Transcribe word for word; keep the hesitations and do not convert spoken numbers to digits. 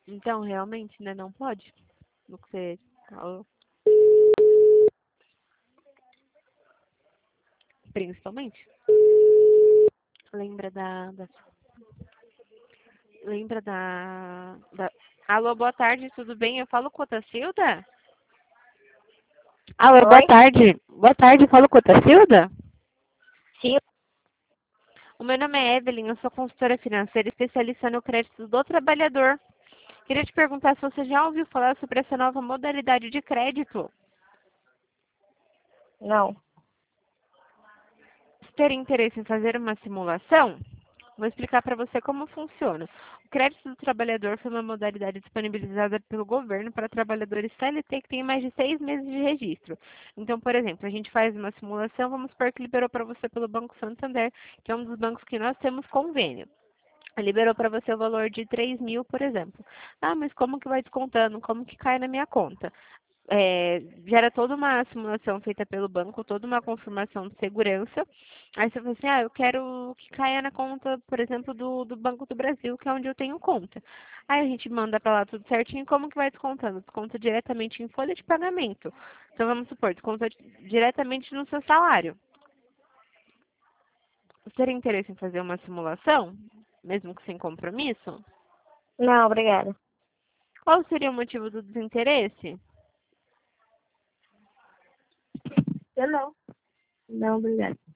Então, realmente, né, não pode? No que você falou. Principalmente. Lembra da, da... Lembra da, da... Alô, boa tarde, tudo bem? Eu falo com a Tacilda? Alô, boa Oi? tarde. Boa tarde, eu falo com a Tacilda? Sim. O meu nome é Evelyn, eu sou consultora financeira especialista no crédito do trabalhador. Queria te perguntar se você já ouviu falar sobre essa nova modalidade de crédito. Não. Se ter interesse em fazer uma simulação, vou explicar para você como funciona. O crédito do trabalhador foi uma modalidade disponibilizada pelo governo para trabalhadores C L T que têm mais de seis meses de registro. Então, por exemplo, a gente faz uma simulação, vamos supor que liberou para você pelo Banco Santander, que é um dos bancos que nós temos convênio. Liberou para você o valor de três mil, por exemplo. Ah, mas como que vai descontando? Como que cai na minha conta? É, gera toda uma simulação feita pelo banco, toda uma confirmação de segurança. Aí você fala assim, ah, eu quero que caia na conta, por exemplo, do, do Banco do Brasil, que é onde eu tenho conta. Aí a gente manda para lá tudo certinho, como que vai descontando? Desconta diretamente em folha de pagamento. Então vamos supor, desconta diretamente no seu salário. Você teria interesse em fazer uma simulação, mesmo que sem compromisso? Não, obrigada. Qual seria o motivo do desinteresse? Eu não. Não, obrigada.